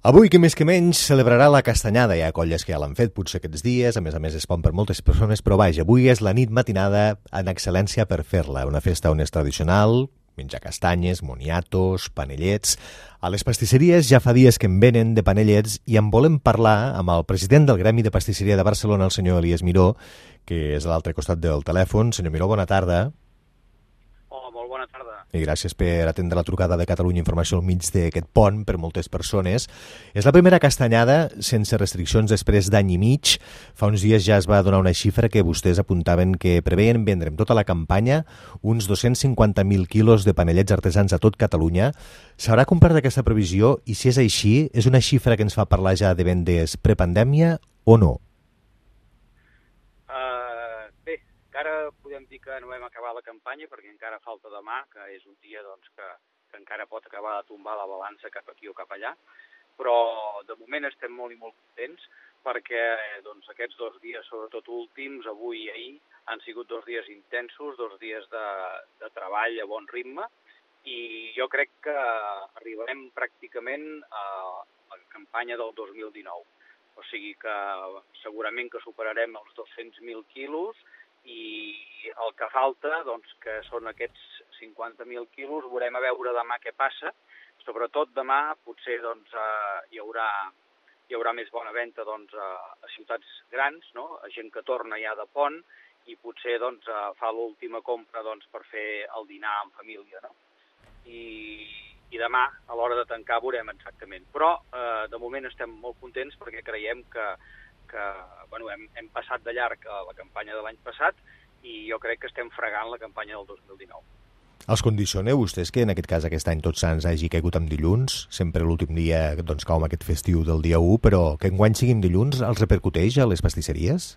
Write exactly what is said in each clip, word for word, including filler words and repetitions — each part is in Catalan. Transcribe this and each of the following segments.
Avui, que més que menys, celebrarà la castanyada. Hi ha colles que ja l'han fet, potser aquests dies, a més a més es pon per moltes persones, però vaja, avui és la nit matinada en excel·lència per fer-la. Una festa on és tradicional, menjar castanyes, moniatos, panellets. A les pastisseries ja fa dies que en venen de panellets i en volem parlar amb el president del Gremi de Pastisseria de Barcelona, el senyor Elias Miró, que és a l'altre costat del telèfon. Senyor Miró, bona tarda. Hola, molt bona tarda. I gràcies per atendre la trucada de Catalunya Informació al mig d'aquest pont per moltes persones. És la primera castanyada sense restriccions després d'any i mig. Fa uns dies ja es va donar una xifra que vostès apuntaven que preveien vendre en tota la campanya uns dos-cents cinquanta mil quilos de panellets artesans a tot Catalunya. S'haurà complert aquesta previsió i, si és així, és una xifra que ens fa parlar ja de vendes prepandèmia o no? Encara podem dir que no hem acabat la campanya perquè encara falta demà, que és un dia doncs, que, que encara pot acabar de tombar la balança cap aquí o cap allà, però de moment estem molt i molt contents perquè doncs, aquests dos dies, sobretot últims, avui i ahir, han sigut dos dies intensos, dos dies de, de treball a bon ritme, i jo crec que arribarem pràcticament a la campanya del dos mil dinou. O sigui que segurament que superarem els dos-cents mil quilos, i el que falta, doncs, que són aquests cinquanta mil quilos, veurem a veure demà què passa. Sobretot demà potser doncs, eh, hi, haurà, hi haurà més bona venda doncs, a, a ciutats grans, no? A gent que torna ja de pont i potser doncs, eh, fa l'última compra doncs, per fer el dinar en família. No? I, I demà, a l'hora de tancar, veurem exactament. Però eh, de moment estem molt contents perquè creiem que que bueno, hem, hem passat de llarg a la campanya de l'any passat i jo crec que estem fregant la campanya del dos mil dinou. Els condicioneu vostès que en aquest cas aquest any Tots Sants hagi caigut amb dilluns, sempre l'últim dia doncs, cau amb aquest festiu del dia u, però que enguany siguin dilluns els repercuteix a les pastisseries?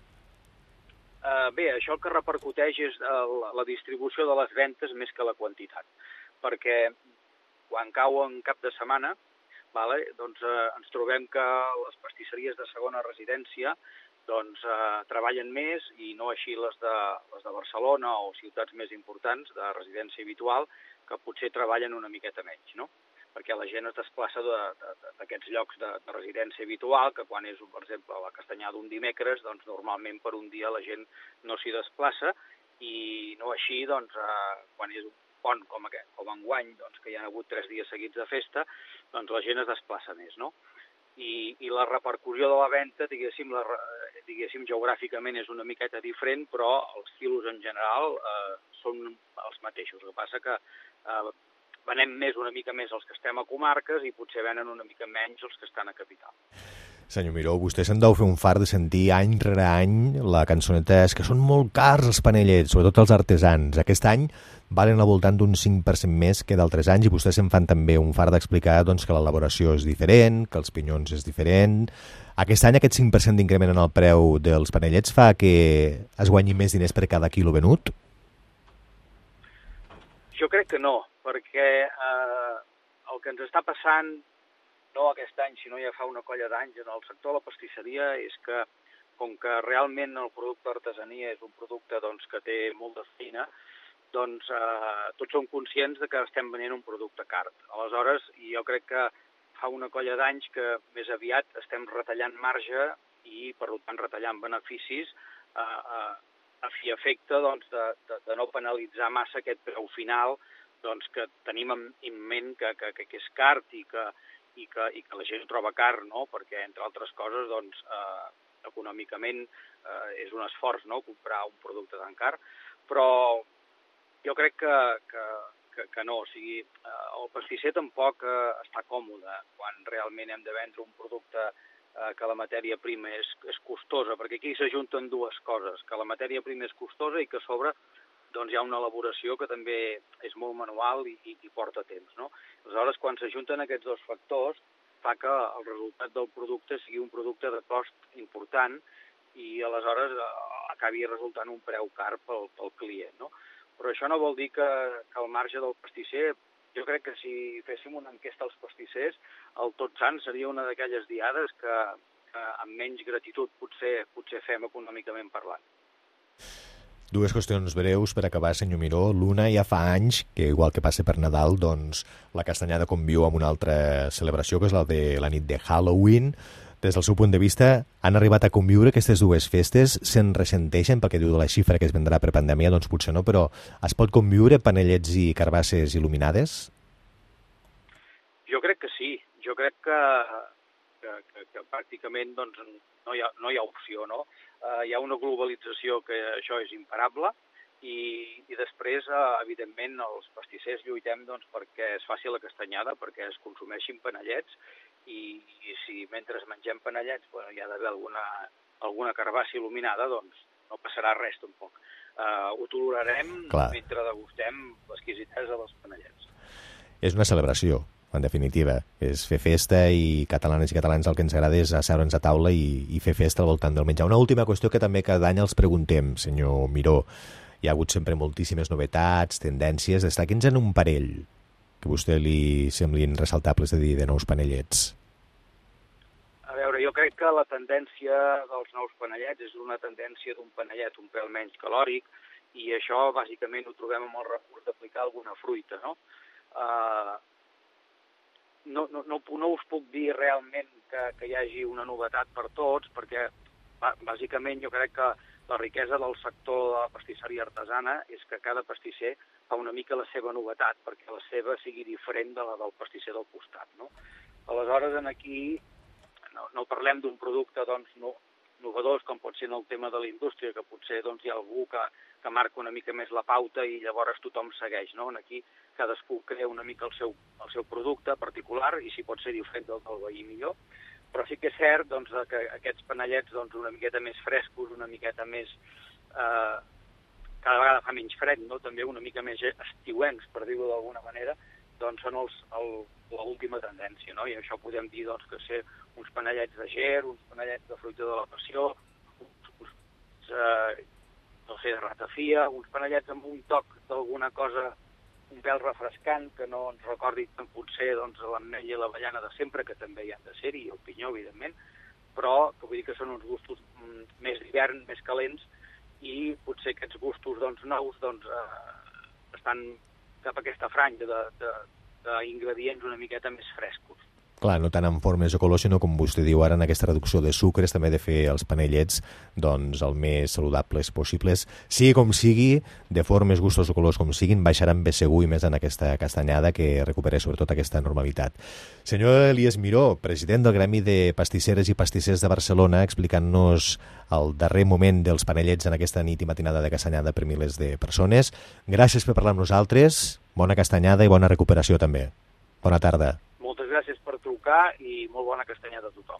Uh, bé, això el que repercuteix és la, la distribució de les ventes més que la quantitat, perquè quan cau en cap de setmana, Vale? Doncs eh, ens trobem que les pastisseries de segona residència doncs, eh, treballen més i no així les de, les de Barcelona o ciutats més importants de residència habitual que potser treballen una miqueta menys, no? Perquè la gent es desplaça d'aquests de, llocs de, de residència habitual, que quan és, per exemple, la castanyada un dimecres, doncs normalment per un dia la gent no s'hi desplaça i no així, doncs, eh, quan és un pont com aquest, com enguany, doncs, que hi ha hagut tres dies seguits de festa, doncs la gent es desplaça més, no? I, i la repercussió de la venda, diguéssim, la, diguéssim, geogràficament és una miqueta diferent, però els quilos en general eh, són els mateixos. El que passa que eh, venem més una mica més els que estem a comarques i potser venen una mica menys els que estan a capital. Senyor Miró, vostè se'n deu fer un fart de sentir any rere any la cançoneta és que són molt cars els panellets, sobretot els artesans. Aquest any valen al voltant d'un cinc per cent més que d'altres anys i vostès se'n fan també un fart d'explicar doncs, que l'elaboració és diferent, que els pinyons és diferent. Aquest any aquest cinc per cent d'increment en el preu dels panellets fa que es guanyi més diners per cada quilo venut? Jo crec que no, perquè eh, el que ens està passant no aquest any, sinó ja fa una colla d'anys en el sector de la pastisseria, és que com que realment el producte d'artesania és un producte doncs, que té molta feina, doncs eh, tots som conscients de que estem venent un producte car. Aleshores, jo crec que fa una colla d'anys que més aviat estem retallant marge i, per tant, retallant beneficis eh, eh, a fi efecte doncs, de, de, de no penalitzar massa aquest preu final doncs, que tenim en ment que, que, que és car i que I que, i que la gent troba car, no? Perquè, entre altres coses, doncs, eh, econòmicament eh, és un esforç, no?, comprar un producte tan car, però jo crec que, que, que, que no, o sigui, eh, el pastisser tampoc eh, està còmode quan realment hem de vendre un producte eh, que la matèria prima és, és costosa, perquè aquí s'ajunten dues coses, que la matèria prima és costosa i que a sobre doncs hi ha una elaboració que també és molt manual i, i, i porta temps, no? Aleshores, quan s'ajunten aquests dos factors, fa que el resultat del producte sigui un producte de cost important i aleshores eh, acabi resultant un preu car pel, pel client, no? Però això no vol dir que, que al marge del pastisser, jo crec que si féssim una enquesta als pastissers, el Tots Sants seria una d'aquelles diades que, que amb menys gratitud potser, potser fem econòmicament parlant. Dues qüestions breus per acabar, senyor Miró. L'una, ja fa anys que, igual que passa per Nadal, doncs la castanyada conviu amb una altra celebració, que és la de la nit de Halloween. Des del seu punt de vista, han arribat a conviure aquestes dues festes? Se'n ressenteixen perquè diu de la xifra que es vendrà per pandèmia? Doncs potser no, però es pot conviure panellets i carbasses il·luminades? Jo crec que sí. Jo crec que, que, que, que pràcticament doncs, no, hi ha, no hi ha opció, no? Uh, hi ha una globalització que això és imparable i, i després, uh, evidentment, els pastissers lluitem doncs, perquè es faci la castanyada, perquè es consumeixin panellets i, i si mentre mengem panellets bueno, hi ha d'haver alguna, alguna carbassa il·luminada, doncs no passarà res tampoc. Uh, ho tolerarem Clar. mentre degustem l'exquisitesa dels panellets. És una celebració. En definitiva, és fer festa i catalanes i catalans el que ens agrada és asseure'ns a taula i, i fer festa al voltant del menjar. Una última qüestió que també cada any els preguntem, senyor Miró. Hi ha hagut sempre moltíssimes novetats, tendències. Destaqui'ns en un parell que a vostè li semblin ressaltables de dir de nous panellets. A veure, jo crec que la tendència dels nous panellets és una tendència d'un panellet un pèl menys calòric i això bàsicament ho trobem amb el recurs d'aplicar alguna fruita, no? Uh, No, no, no, no us puc dir realment que, que hi hagi una novetat per tots, perquè bàsicament jo crec que la riquesa del sector de la pastisseria artesana és que cada pastisser fa una mica la seva novetat, perquè la seva sigui diferent de la del pastisser del costat, no? Aleshores, en aquí no, no parlem d'un producte doncs, no, novedós, com pot ser en el tema de la indústria, que potser doncs, hi ha algú que, que marca una mica més la pauta i llavors tothom segueix, no? En aquí cadascú crea una mica el seu, el seu producte particular i si pot ser diferent del del veí millor, però sí que és cert doncs, que aquests panellets doncs, una miqueta més frescos, una miqueta més... Eh, cada vegada fa menys fred, no? També una mica més estiuencs, per dir-ho d'alguna manera, doncs són els, el, l'última tendència, no? I això podem dir doncs, que ser uns panellets de ger, uns panellets de fruita de la passió, uns, uns eh, no sé, de ratafia, uns panellets amb un toc d'alguna cosa un pèl refrescant, que no ens recordi tant potser doncs, l'ametlla i l'avellana de sempre, que també hi han de ser, i el pinyó, evidentment, però que vull dir que són uns gustos mm, més d'hivern, més calents, i potser aquests gustos doncs, nous doncs, eh, estan cap a aquesta franja d'ingredients una miqueta més frescos. Clar, no tant en formes o colors, sinó, com vostè diu ara, en aquesta reducció de sucres, també de fer els panellets doncs, el més saludables possibles. Sigui com sigui, de formes, gustos o colors com siguin, baixaran bé segur i més en aquesta castanyada que recupera sobretot aquesta normalitat. Senyor Elies Miró, president del Gremi de Pastisseres i Pastissers de Barcelona, explicant-nos el darrer moment dels panellets en aquesta nit i matinada de castanyada per milers de persones. Gràcies per parlar amb nosaltres, bona castanyada i bona recuperació també. Bona tarda. Moltes gràcies per trucar i molt bona castanyada a tothom.